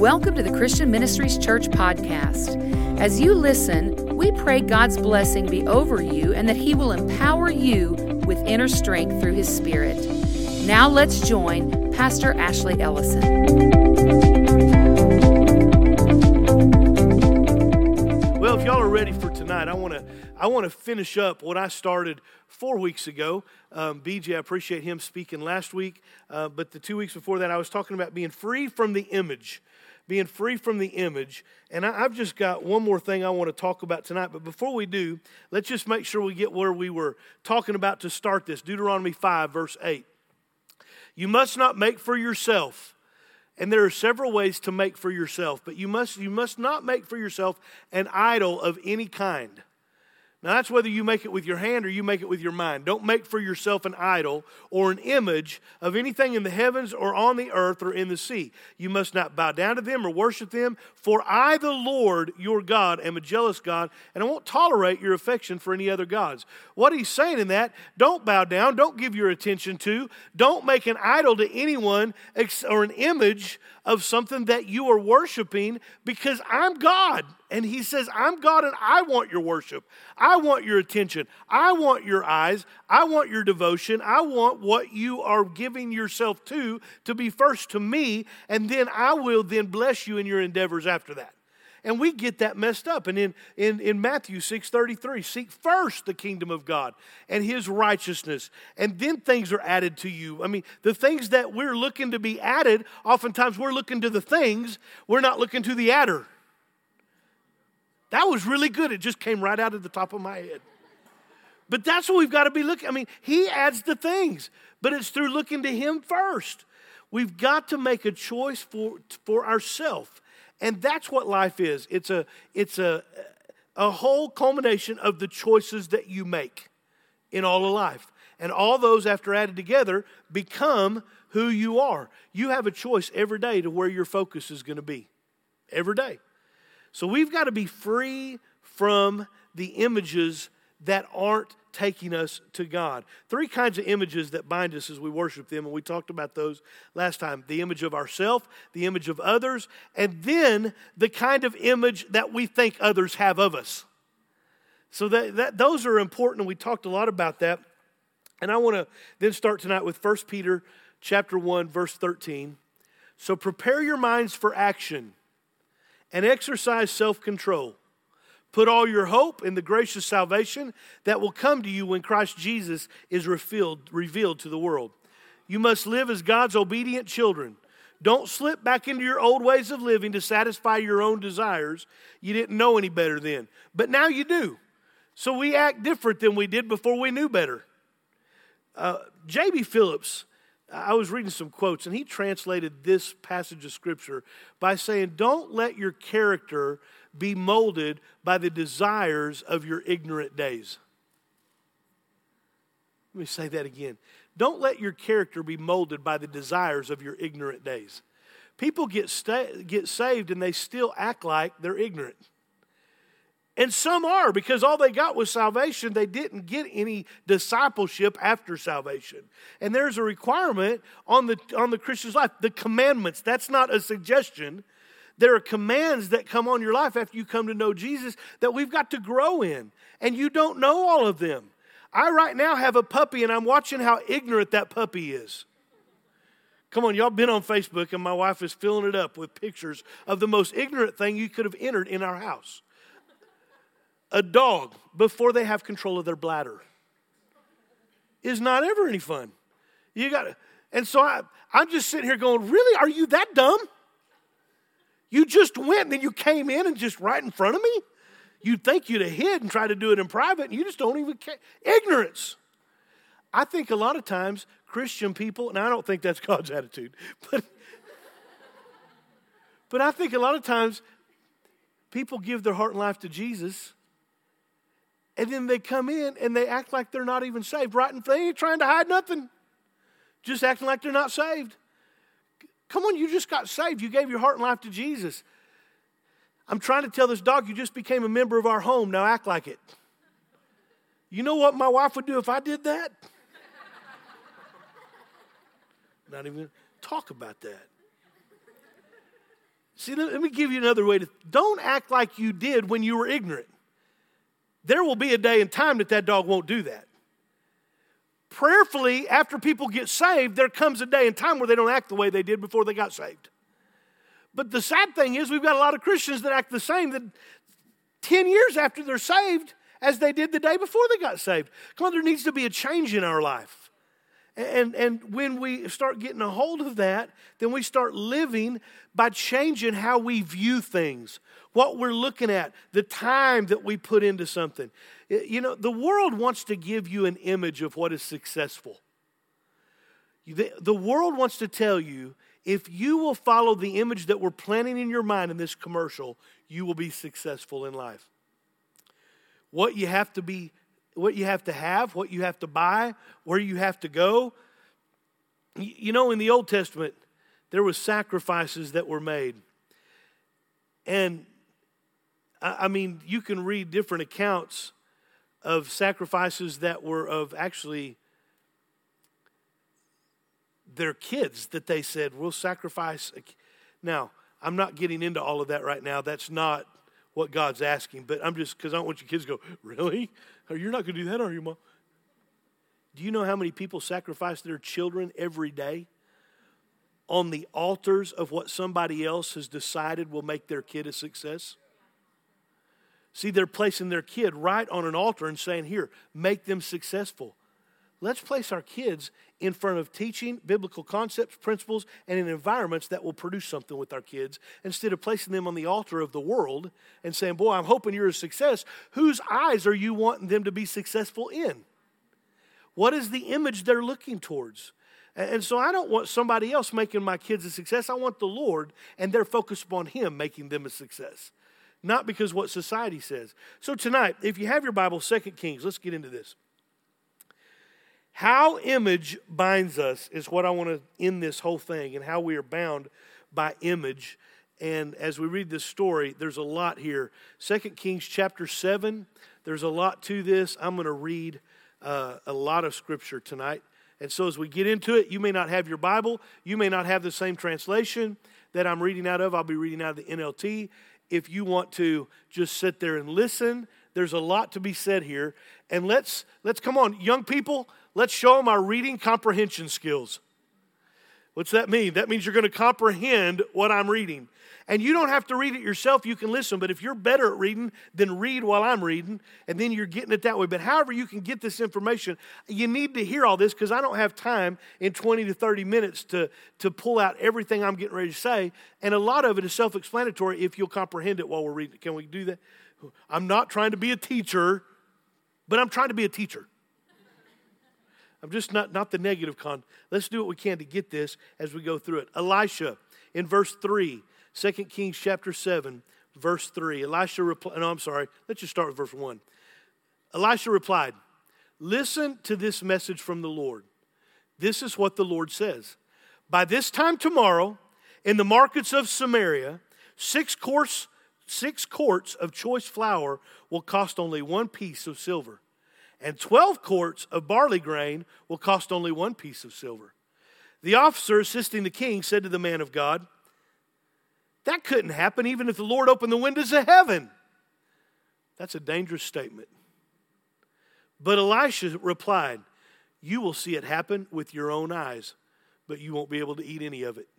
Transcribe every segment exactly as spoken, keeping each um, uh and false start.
Welcome to the Christian Ministries Church podcast. As you listen, we pray God's blessing be over you and that He will empower you with inner strength through His Spirit. Now let's join Pastor Ashley Ellison. Well, if y'all are ready for tonight, I want to I want to finish up what I started four weeks ago. Um, B J, I appreciate him speaking last week, uh, but the two weeks before that, I was talking about being free from the image, being free from the image. And I, I've just got one more thing I want to talk about tonight. But before we do, let's just make sure we get where we were talking about to start this. Deuteronomy five, verse eight. You must not make for yourself. And there are several ways to make for yourself, but you must you must not make for yourself an idol of any kind. Now that's whether you make it with your hand or you make it with your mind. Don't make for yourself an idol or an image of anything in the heavens or on the earth or in the sea. You must not bow down to them or worship them, for I, the Lord, your God, am a jealous God, and I won't tolerate your affection for any other gods. What he's saying in that, don't bow down, don't give your attention to, don't make an idol to anyone or an image of something that you are worshiping, because I'm God. And he says, I'm God and I want your worship. I want your attention. I want your eyes. I want your devotion. I want what you are giving yourself to, to be first to me, and then I will then bless you in your endeavors after that. And we get that messed up. And in, in, in Matthew six thirty-three, seek first the kingdom of God and His righteousness, and then things are added to you. I mean, the things that we're looking to be added, oftentimes we're looking to the things, we're not looking to the adder. That was really good. It just came right out of the top of my head. But that's what we've got to be looking. I mean, He adds the things, but it's through looking to Him first. We've got to make a choice for, for ourselves. And that's what life is. It's a it's a a whole culmination of the choices that you make in all of life. And all those, after added together, become who you are. You have a choice every day to where your focus is going to be. Every day. So we've got to be free from the images that aren't taking us to God. Three kinds of images that bind us as we worship them, and we talked about those last time. The image of ourselves, the image of others, and then the kind of image that we think others have of us. So that, that those are important, and we talked a lot about that. And I want to then start tonight with First Peter chapter one, verse thirteen. So prepare your minds for action and exercise self-control. Put all your hope in the gracious salvation that will come to you when Christ Jesus is revealed, revealed to the world. You must live as God's obedient children. Don't slip back into your old ways of living to satisfy your own desires. You didn't know any better then, but now you do. So we act different than we did before we knew better. Uh, J B Phillips, I was reading some quotes, and he translated this passage of Scripture by saying, don't let your character be molded by the desires of your ignorant days. Let me say that again. Don't let your character be molded by the desires of your ignorant days. People get sta- get saved and they still act like they're ignorant. And some are, because all they got was salvation. They didn't get any discipleship after salvation. And there's a requirement on the on the Christian's life. The commandments, that's not a suggestion. There are commands that come on your life after you come to know Jesus that we've got to grow in. And you don't know all of them. I right now have a puppy, and I'm watching how ignorant that puppy is. Come on, y'all been on Facebook, and my wife is filling it up with pictures of the most ignorant thing you could have entered in our house. A dog, before they have control of their bladder, is not ever any fun. You got to, and so I, I'm just sitting here going, really, are you that dumb? You just went and then you came in and just right in front of me? You'd think you'd have hid and tried to do it in private, and you just don't even care. Ignorance. I think a lot of times Christian people, and I don't think that's God's attitude, but, but I think a lot of times people give their heart and life to Jesus, and then they come in and they act like they're not even saved. Right in front, they ain't trying to hide nothing. Just acting like they're not saved. Come on, you just got saved. You gave your heart and life to Jesus. I'm trying to tell this dog, you just became a member of our home. Now act like it. You know what my wife would do if I did that? Not even talk about that. See, let me give you another way to, don't act like you did when you were ignorant. There will be a day and time that that dog won't do that. Prayerfully, after people get saved, there comes a day and time where they don't act the way they did before they got saved. But the sad thing is we've got a lot of Christians that act the same that ten years after they're saved as they did the day before they got saved. Come on, there needs to be a change in our life. And, and when we start getting a hold of that, then we start living by changing how we view things, what we're looking at, the time that we put into something. You know, the world wants to give you an image of what is successful. The, the world wants to tell you, if you will follow the image that we're planting in your mind in this commercial, you will be successful in life. What you have to be What you have to have, what you have to buy, where you have to go. You know, in the Old Testament, there were sacrifices that were made. And, I mean, you can read different accounts of sacrifices that were of actually their kids that they said, we'll sacrifice. Now, I'm not getting into all of that right now. That's not what God's asking, but I'm just, because I don't want your kids to go, really? Oh, you're not going to do that, are you, Mom? Do you know how many people sacrifice their children every day on the altars of what somebody else has decided will make their kid a success? See, they're placing their kid right on an altar and saying, here, make them successful. Let's place our kids in front of teaching biblical concepts, principles, and in environments that will produce something with our kids instead of placing them on the altar of the world and saying, boy, I'm hoping you're a success. Whose eyes are you wanting them to be successful in? What is the image they're looking towards? And so I don't want somebody else making my kids a success. I want the Lord, and they're focused upon Him making them a success, not because what society says. So tonight, if you have your Bible, Second Kings, let's get into this. How image binds us is what I want to end this whole thing, and how we are bound by image. And as we read this story, there's a lot here. Second Kings chapter seven, there's a lot to this. I'm going to read uh, a lot of scripture tonight. And so as we get into it, you may not have your Bible. You may not have the same translation that I'm reading out of. I'll be reading out of the N L T. If you want to just sit there and listen, there's a lot to be said here. And let's, let's come on, young people, let's show them our reading comprehension skills. What's that mean? That means you're going to comprehend what I'm reading. And you don't have to read it yourself. You can listen. But if you're better at reading, then read while I'm reading. And then you're getting it that way. But however you can get this information, you need to hear all this, because I don't have time in twenty to thirty minutes to, to pull out everything I'm getting ready to say. And a lot of it is self-explanatory if you'll comprehend it while we're reading. Can we do that? I'm not trying to be a teacher, but I'm trying to be a teacher. I'm just not, not the negative con. Let's do what we can to get this as we go through it. Elisha, in verse three, Second Kings chapter seven, verse three. Elisha replied, no, I'm sorry. Let's just start with verse one. Elisha replied, listen to this message from the Lord. This is what the Lord says. By this time tomorrow, in the markets of Samaria, six quarts, six quarts of choice flour will cost only one piece of silver. And twelve quarts of barley grain will cost only one piece of silver. The officer assisting the king said to the man of God, that couldn't happen even if the Lord opened the windows of heaven. That's a dangerous statement. But Elisha replied, you will see it happen with your own eyes, but you won't be able to eat any of it.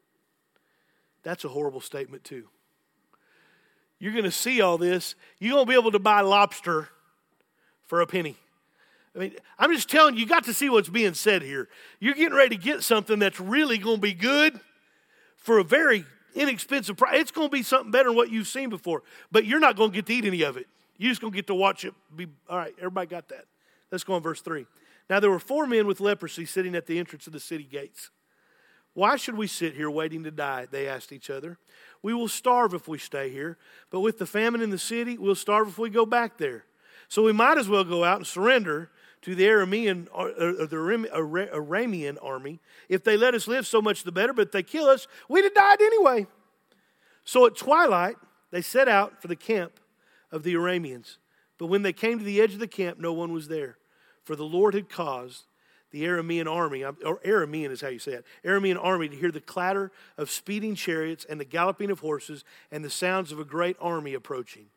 That's a horrible statement too. You're going to see all this. You won't be able to buy lobster for a penny. I mean, I'm just telling you, you got to see what's being said here. You're getting ready to get something that's really going to be good for a very inexpensive price. It's going to be something better than what you've seen before, but you're not going to get to eat any of it. You're just going to get to watch it be. All right, everybody got that. Let's go on verse three. Now there were four men with leprosy sitting at the entrance of the city gates. Why should we sit here waiting to die? They asked each other. We will starve if we stay here, but with the famine in the city, we'll starve if we go back there. So we might as well go out and surrender to the Aramean, or the Aramean army. If they let us live, so much the better. But if they kill us, we'd have died anyway. So at twilight, they set out for the camp of the Arameans. But when they came to the edge of the camp, no one was there, for the Lord had caused the Aramean army, or Aramean is how you say it, Aramean army to hear the clatter of speeding chariots and the galloping of horses and the sounds of a great army approaching.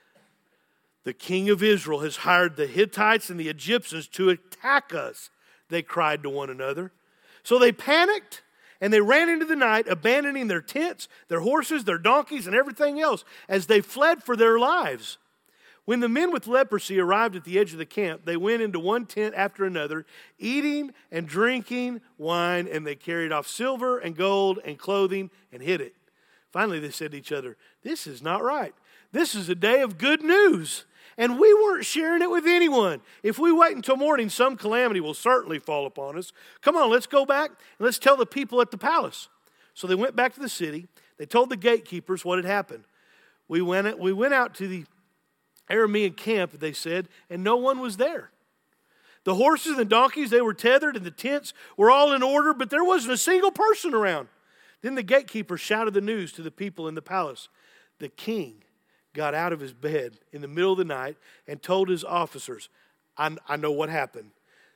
The king of Israel has hired the Hittites and the Egyptians to attack us, they cried to one another. So they panicked and they ran into the night, abandoning their tents, their horses, their donkeys, and everything else as they fled for their lives. When the men with leprosy arrived at the edge of the camp, they went into one tent after another, eating and drinking wine, and they carried off silver and gold and clothing and hid it. Finally, they said to each other, "This is not right. This is a day of good news, and we weren't sharing it with anyone. If we wait until morning, some calamity will certainly fall upon us. Come on, let's go back and let's tell the people at the palace." So they went back to the city. They told the gatekeepers what had happened. We went, we went out to the Aramean camp, they said, and no one was there. The horses and the donkeys, they were tethered, and the tents were all in order, but there wasn't a single person around. Then the gatekeeper shouted the news to the people in the palace. The king got out of his bed in the middle of the night and told his officers, I, I know what happened.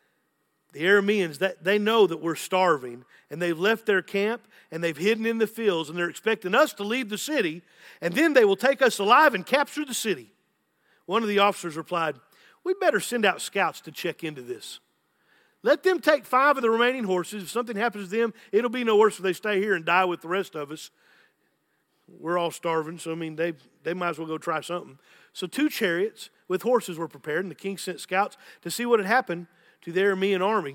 The Arameans, that, they know that we're starving, and they've left their camp, and they've hidden in the fields, and they're expecting us to leave the city, and then they will take us alive and capture the city. One of the officers replied, "We better send out scouts to check into this. Let them take five of the remaining horses. If something happens to them, it'll be no worse if they stay here and die with the rest of us. We're all starving, so I mean, they, they might as well go try something." So two chariots with horses were prepared, and the king sent scouts to see what had happened to the Aramean army.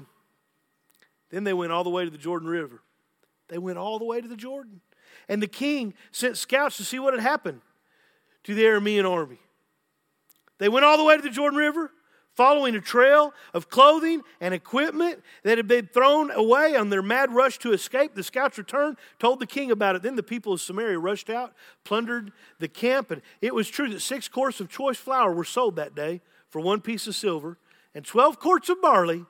Then they went all the way to the Jordan River. They went all the way to the Jordan. And the king sent scouts to see what had happened to the Aramean army. They went all the way to the Jordan River, following a trail of clothing and equipment that had been thrown away on their mad rush to escape. The scouts returned, told the king about it. Then the people of Samaria rushed out, plundered the camp. And it was true that six quarts of choice flour were sold that day for one piece of silver, and twelve quarts of barley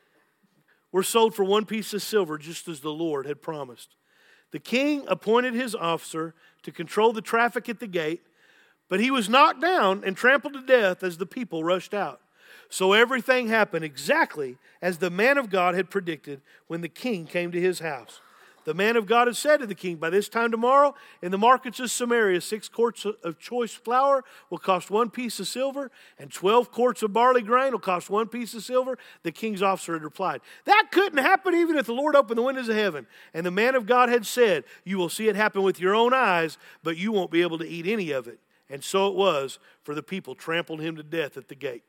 were sold for one piece of silver, just as the Lord had promised. The king appointed his officer to control the traffic at the gate, but he was knocked down and trampled to death as the people rushed out. So everything happened exactly as the man of God had predicted when the king came to his house. The man of God had said to the king, "By this time tomorrow, in the markets of Samaria, six quarts of choice flour will cost one piece of silver, and twelve quarts of barley grain will cost one piece of silver." The king's officer had replied, "That couldn't happen even if the Lord opened the windows of heaven." And the man of God had said, "You will see it happen with your own eyes, but you won't be able to eat any of it." And so it was, for the people trampled him to death at the gate.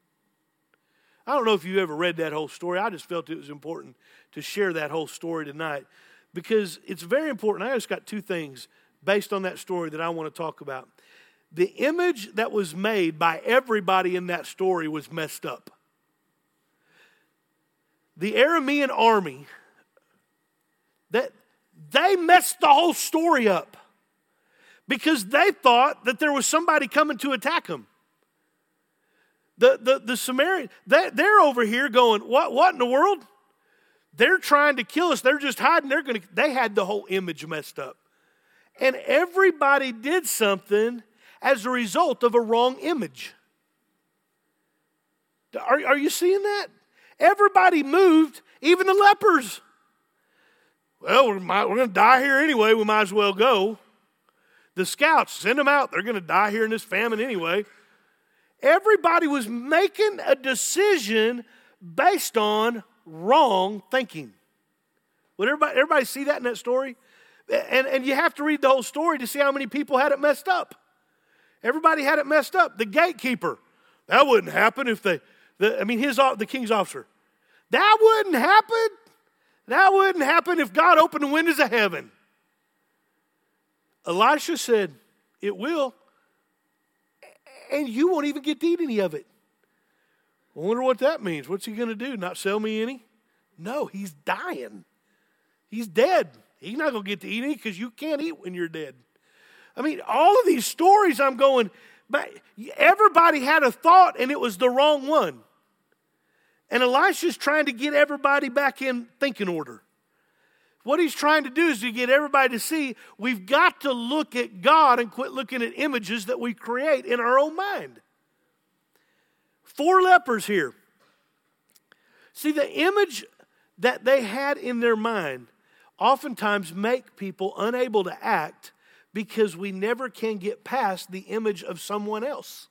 I don't know if you ever read that whole story. I just felt it was important to share that whole story tonight because it's very important. I just got two things based on that story that I want to talk about. The image that was made by everybody in that story was messed up. The Aramean army, that they messed the whole story up because they thought that there was somebody coming to attack them. The, the, the Samaritans, they, they're over here going, what, what in the world? They're trying to kill us. They're just hiding. They're going to, they had the whole image messed up. And everybody did something as a result of a wrong image. Are, are you seeing that? Everybody moved, even the lepers. Well, we're, we're going to die here anyway. We might as well go. The scouts, send them out. They're going to die here in this famine anyway. Everybody was making a decision based on wrong thinking. Would everybody, everybody see that in that story? And, and you have to read the whole story to see how many people had it messed up. Everybody had it messed up. The gatekeeper, that wouldn't happen if they, the, I mean, his the king's officer. That wouldn't happen. That wouldn't happen if God opened the windows of heaven. Elisha said, "It will. And you won't even get to eat any of it." I wonder what that means. What's he going to do? Not sell me any? No, he's dying. He's dead. He's not going to get to eat any because you can't eat when you're dead. I mean, all of these stories I'm going, but everybody had a thought and it was the wrong one. And Elisha's trying to get everybody back in thinking order. What he's trying to do is to get everybody to see we've got to look at God and quit looking at images that we create in our own mind. Four lepers here. See, the image that they had in their mind oftentimes make people unable to act because we never can get past the image of someone else.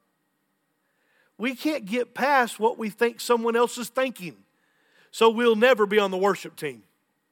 We can't get past what we think someone else is thinking. So we'll never be on the worship team.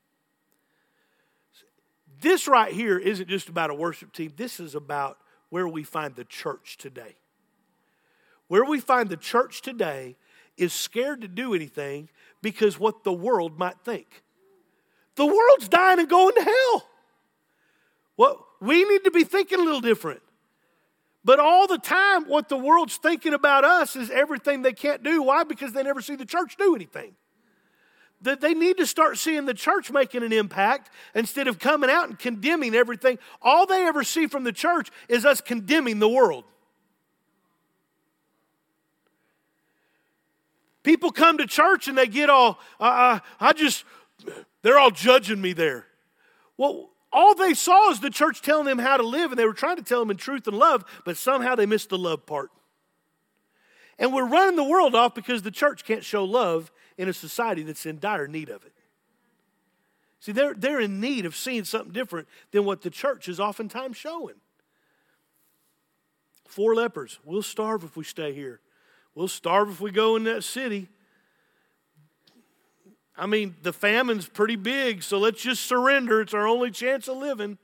This right here isn't just about a worship team. This is about where we find the church today. Where we find the church today is scared to do anything because what the world might think. The world's dying and going to hell. Well, we need to be thinking a little different. But all the time, what the world's thinking about us is everything they can't do. Why? Because they never see the church do anything. That they need to start seeing the church making an impact instead of coming out and condemning everything. All they ever see from the church is us condemning the world. People come to church and they get all, uh, I just, they're all judging me there. Well, all they saw is the church telling them how to live, and they were trying to tell them in truth and love, but somehow they missed the love part. And we're running the world off because the church can't show love in a society that's in dire need of it. See, they're, they're in need of seeing something different than what the church is oftentimes showing. Four lepers. We'll starve if we stay here. We'll starve if we go in that city. I mean, the famine's pretty big, so let's just surrender. It's our only chance of living.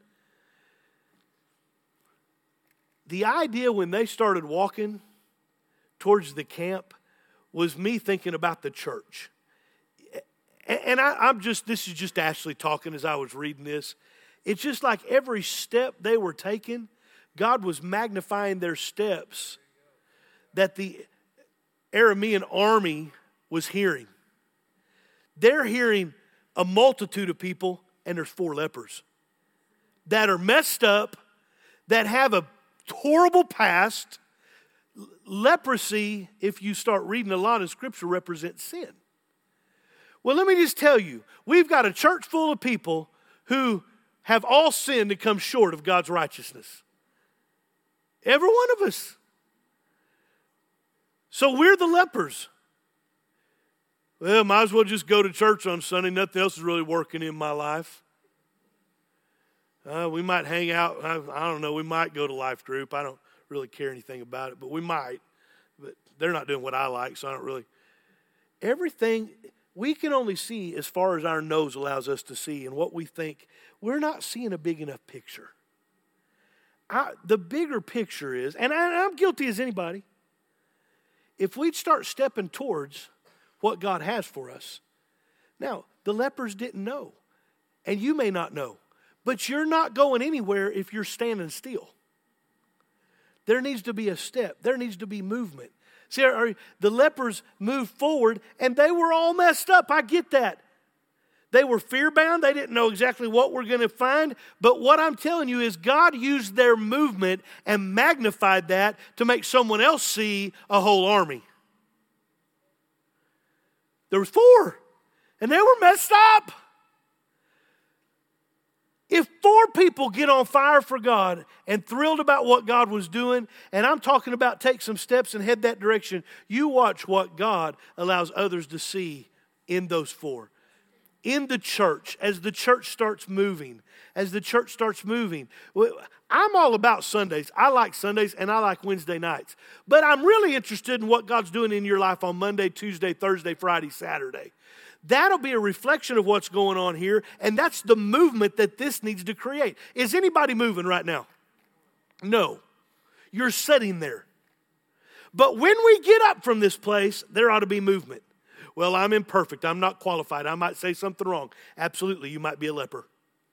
The idea when they started walking towards the camp was me thinking about the church. And I, I'm just, this is just Ashley talking as I was reading this. It's just like every step they were taking, God was magnifying their steps that the Aramean army was hearing. They're hearing a multitude of people, and there's four lepers that are messed up, that have a horrible past. Leprosy, if you start reading a lot of Scripture, represents sin. Well, let me just tell you, we've got a church full of people who have all sinned and come short of God's righteousness. Every one of us. So we're the lepers. Well, might as well just go to church on Sunday. Nothing else is really working in my life. Uh, we might hang out. I, I don't know. We might go to life group. I don't really care anything about it, but we might. But they're not doing what I like, so I don't really. Everything, we can only see as far as our nose allows us to see, and what we think. We're not seeing a big enough picture. I, the bigger picture is, and I, I'm guilty as anybody, if we'd start stepping towards what God has for us. Now, the lepers didn't know, and you may not know, but you're not going anywhere if you're standing still. There needs to be a step. There needs to be movement. See, are, the lepers moved forward, and they were all messed up. I get that. They were fear-bound. They didn't know exactly what we're going to find. But what I'm telling you is God used their movement and magnified that to make someone else see a whole army. There was four, and they were messed up. If four people get on fire for God and thrilled about what God was doing, and I'm talking about take some steps and head that direction, you watch what God allows others to see in those four. In the church, as the church starts moving, as the church starts moving. I'm all about Sundays. I like Sundays and I like Wednesday nights. But I'm really interested in what God's doing in your life on Monday, Tuesday, Thursday, Friday, Saturday. That'll be a reflection of what's going on here, and that's the movement that this needs to create. Is anybody moving right now? No. You're sitting there. But when we get up from this place, there ought to be movement. Well, I'm imperfect. I'm not qualified. I might say something wrong. Absolutely, you might be a leper.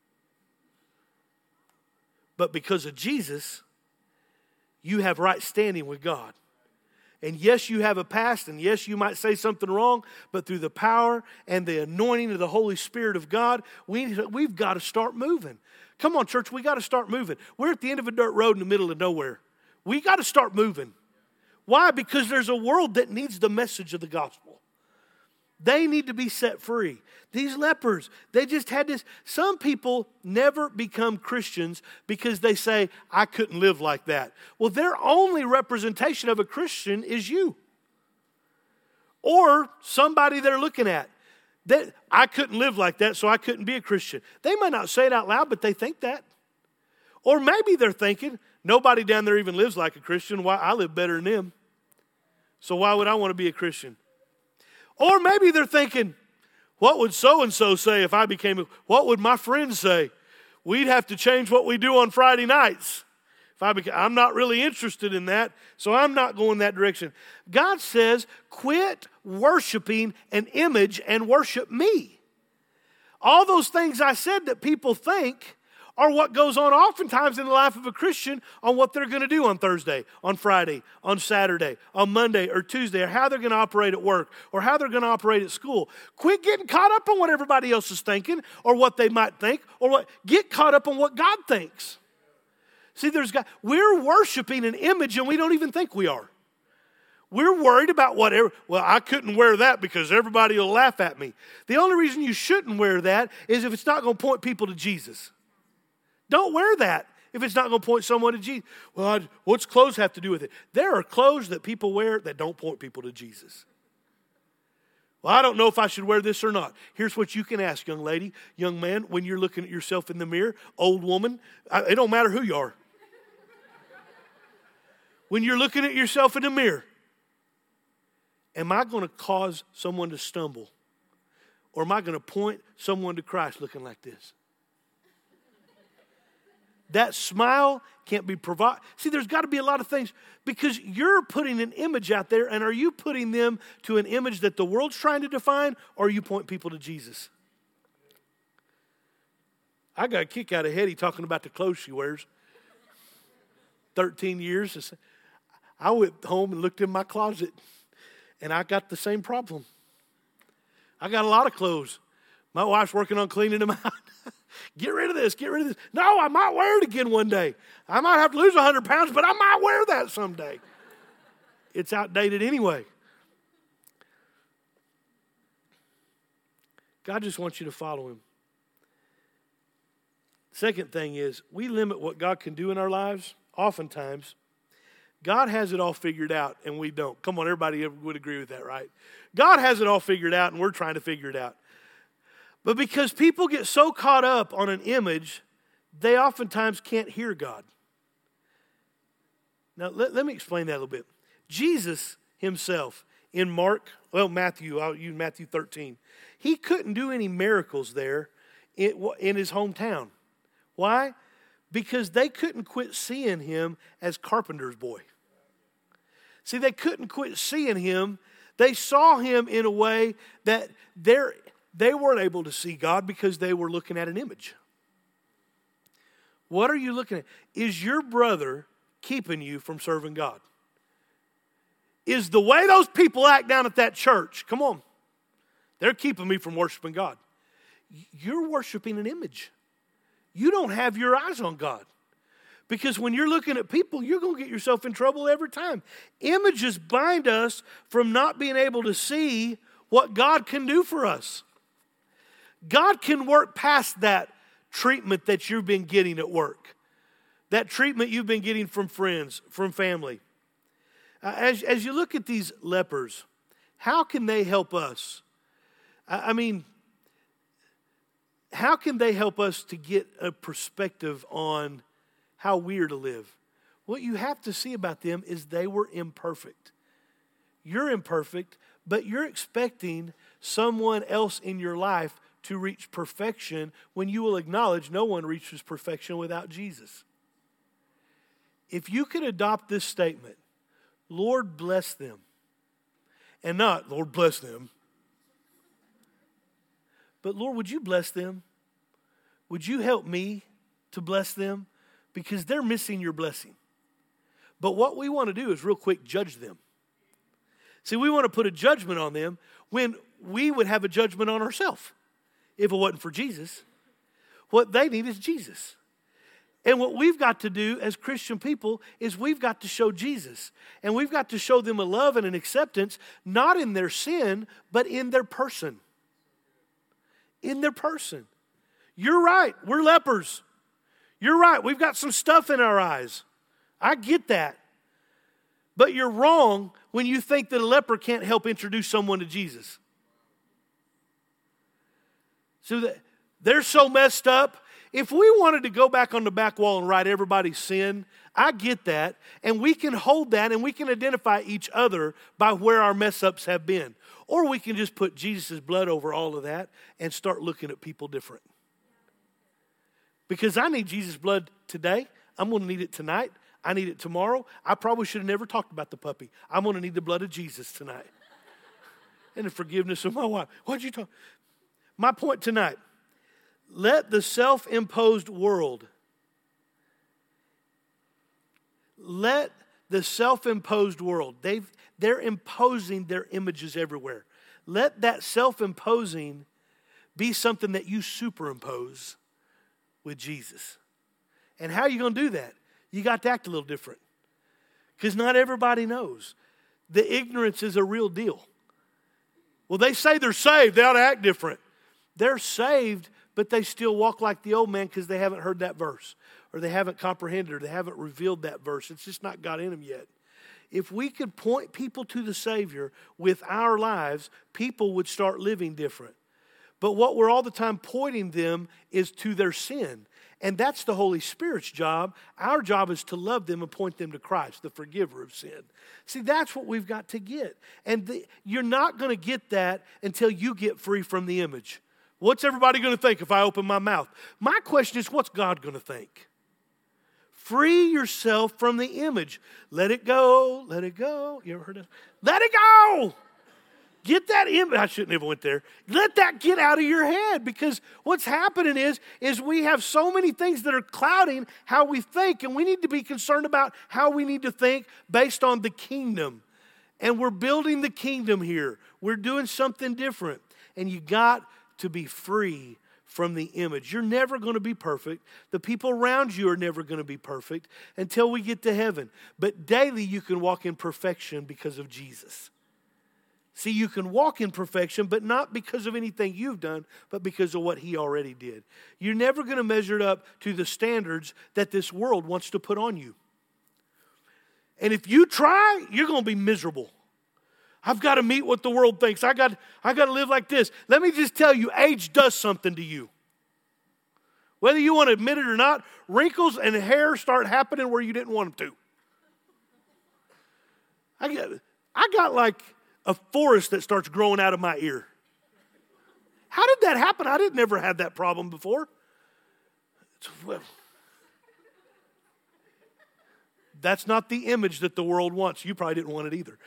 But because of Jesus, you have right standing with God. And yes, you have a past, and yes, you might say something wrong, but through the power and the anointing of the Holy Spirit of God, we, we've got to start moving. Come on, church, we got to start moving. We're at the end of a dirt road in the middle of nowhere. We got to start moving. Why? Because there's a world that needs the message of the gospel. They need to be set free. These lepers, they just had this. Some people never become Christians because they say, I couldn't live like that. Well, their only representation of a Christian is you. or somebody they're looking at. That I couldn't live like that, so I couldn't be a Christian. They might not say it out loud, but they think that. Or maybe they're thinking, nobody down there even lives like a Christian. Why? I live better than them. So why would I want to be a Christian? Or maybe they're thinking, what would so-and-so say if I became a, what would my friends say? We'd have to change what we do on Friday nights. If I became, I'm not really interested in that, so I'm not going that direction. God says, quit worshiping an image and worship me. All those things I said that people think are what goes on oftentimes in the life of a Christian on what they're going to do on Thursday, on Friday, on Saturday, on Monday or Tuesday, or how they're going to operate at work, or how they're going to operate at school. Quit getting caught up on what everybody else is thinking, or what they might think, or what. Get caught up on what God thinks. See, there's God. We're worshiping an image, and we don't even think we are. We're worried about whatever. Well, I couldn't wear that because everybody will laugh at me. The only reason you shouldn't wear that is if it's not going to point people to Jesus. Don't wear that if it's not going to point someone to Jesus. Well, I, what's clothes have to do with it? There are clothes that people wear that don't point people to Jesus. Well, I don't know if I should wear this or not. Here's what you can ask, young lady, young man, when you're looking at yourself in the mirror, old woman, I, it don't matter who you are. When you're looking at yourself in the mirror, am I going to cause someone to stumble? Or am I going to point someone to Christ looking like this? That smile can't be provided. See, there's got to be a lot of things because you're putting an image out there, and are you putting them to an image that the world's trying to define, or you point people to Jesus? I got a kick out of Hetty talking about the clothes she wears. thirteen years. I went home and looked in my closet, and I got the same problem. I got a lot of clothes. My wife's working on cleaning them out. Get rid of this, get rid of this. No, I might wear it again one day. I might have to lose one hundred pounds, but I might wear that someday. It's outdated anyway. God just wants you to follow him. Second thing is, we limit what God can do in our lives. Oftentimes, God has it all figured out, and we don't. Come on, everybody would agree with that, right? God has it all figured out, and we're trying to figure it out. But because people get so caught up on an image, they oftentimes can't hear God. Now, let, let me explain that a little bit. Jesus himself, in Mark, well, Matthew, I'll use Matthew thirteen. He couldn't do any miracles there in, in his hometown. Why? Because they couldn't quit seeing him as carpenter's boy. See, they couldn't quit seeing him. They saw him in a way that they're... They weren't able to see God because they were looking at an image. What are you looking at? Is your brother keeping you from serving God? Is the way those people act down at that church, come on, they're keeping me from worshiping God. You're worshiping an image. You don't have your eyes on God. Because when you're looking at people, you're going to get yourself in trouble every time. Images bind us from not being able to see what God can do for us. God can work past that treatment that you've been getting at work. That treatment you've been getting from friends, from family. Uh, as, as you look at these lepers, how can they help us? I, I mean, how can they help us to get a perspective on how we are to live? What you have to see about them is they were imperfect. You're imperfect, but you're expecting someone else in your life to reach perfection when you will acknowledge no one reaches perfection without Jesus. If you could adopt this statement, Lord bless them, and not Lord bless them, but Lord, would you bless them? Would you help me to bless them? Because they're missing your blessing. But what we want to do is real quick judge them. See, we want to put a judgment on them when we would have a judgment on ourselves if it wasn't for Jesus. What they need is Jesus. And what we've got to do as Christian people is we've got to show Jesus. And we've got to show them a love and an acceptance, not in their sin, but in their person. In their person. You're right, we're lepers. You're right, we've got some stuff in our eyes. I get that. But you're wrong when you think that a leper can't help introduce someone to Jesus? So that they're so messed up. If we wanted to go back on the back wall and write everybody's sin, I get that. And we can hold that and we can identify each other by where our mess ups have been. Or we can just put Jesus' blood over all of that and start looking at people different. Because I need Jesus' blood today. I'm going to need it tonight. I need it tomorrow. I probably should have never talked about the puppy. I'm going to need the blood of Jesus tonight. And the forgiveness of my wife. What'd you talk? My point tonight. Let the self-imposed world, let the self-imposed world, they've, they're imposing their images everywhere. Let that self-imposing be something that you superimpose with Jesus. And how are you going to do that? You got to act a little different. Because not everybody knows. The ignorance is a real deal. Well, they say they're saved. They ought to act different. They're saved, but they still walk like the old man because they haven't heard that verse. Or they haven't comprehended or they haven't revealed that verse. It's just not got in them yet. If we could point people to the Savior with our lives, people would start living different. But what we're all the time pointing them is to their sin. And that's the Holy Spirit's job. Our job is to love them and point them to Christ, the forgiver of sin. See, that's what we've got to get. And the, you're not going to get that until you get free from the image. What's everybody going to think if I open my mouth? My question is, what's God going to think? Free yourself from the image. Let it go. Let it go. You ever heard that? Let it go. Get that image. I shouldn't have went there. Let that get out of your head, because what's happening is, is we have so many things that are clouding how we think, and we need to be concerned about how we need to think based on the kingdom. And we're building the kingdom here. We're doing something different. And you got to be free from the image. You're never going to be perfect. The people around you are never going to be perfect until we get to heaven. But daily you can walk in perfection because of Jesus. See, you can walk in perfection, but not because of anything you've done, but because of what He already did. You're never going to measure it up to the standards that this world wants to put on you. And if you try, you're going to be miserable. I've got to meet what the world thinks. I got, I got to live like this. Let me just tell you, age does something to you. Whether you want to admit it or not, wrinkles and hair start happening where you didn't want them to. I got, I got like a forest that starts growing out of my ear. How did that happen? I didn't never had that problem before. Well, that's not the image that the world wants. You probably didn't want it either.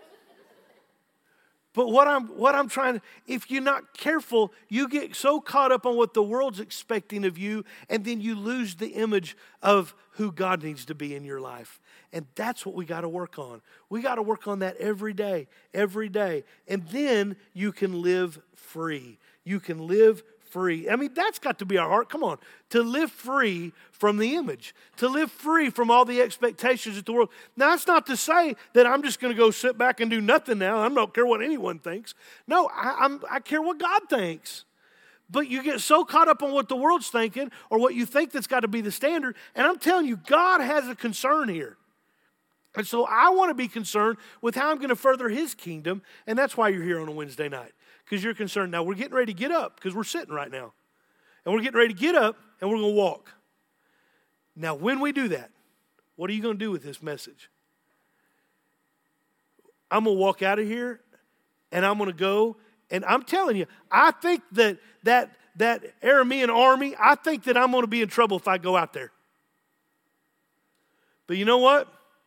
But what I'm what I'm trying to, if you're not careful, you get so caught up on what the world's expecting of you, and then you lose the image of who God needs to be in your life. And that's what we got to work on. We got to work on that every day, every day. And then you can live free. You can live free. I mean, that's got to be our heart. Come on. To live free from the image. To live free from all the expectations of the world. Now, that's not to say that I'm just going to go sit back and do nothing now. I don't care what anyone thinks. No, I, I'm, I care what God thinks. But you get so caught up on what the world's thinking or what you think that's got to be the standard. And I'm telling you, God has a concern here. And so I want to be concerned with how I'm going to further His kingdom. And that's why you're here on a Wednesday night. Because you're concerned. Now, we're getting ready to get up because we're sitting right now. And we're getting ready to get up and we're going to walk. Now, when we do that, what are you going to do with this message? I'm going to walk out of here and I'm going to go. And I'm telling you, I think that that, that Aramean army, I think that I'm going to be in trouble if I go out there. But you know what?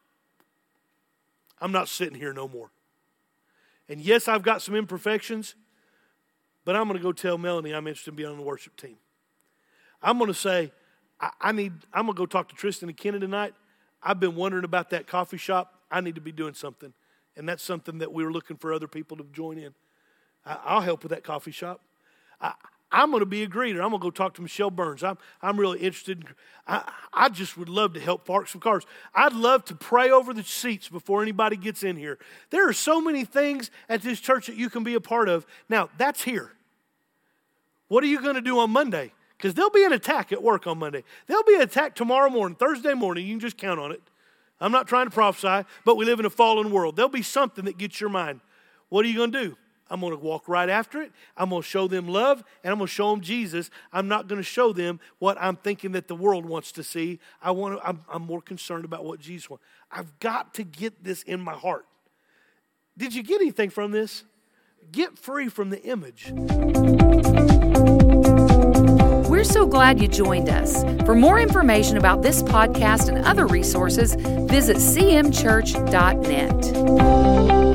I'm not sitting here no more. And yes, I've got some imperfections, but I'm going to go tell Melanie I'm interested in being on the worship team. I'm going to say, I, I need, I'm going to go talk to Tristan and Kenna tonight. I've been wondering about that coffee shop. I need to be doing something. And that's something that we were looking for other people to join in. I, I'll help with that coffee shop. I, I'm going to be a greeter. I'm going to go talk to Michelle Burns. I'm, I'm really interested. In, I, I just would love to help park some cars. I'd love to pray over the seats before anybody gets in here. There are so many things at this church that you can be a part of. Now, that's here. What are you going to do on Monday? Because there'll be an attack at work on Monday. There'll be an attack tomorrow morning, Thursday morning. You can just count on it. I'm not trying to prophesy, but we live in a fallen world. There'll be something that gets your mind. What are you going to do? I'm going to walk right after it. I'm going to show them love, and I'm going to show them Jesus. I'm not going to show them what I'm thinking that the world wants to see. I want to, I'm, I'm more concerned about what Jesus wants. I've got to get this in my heart. Did you get anything from this? Get free from the image. We're so glad you joined us. For more information about this podcast and other resources, visit c m church dot net.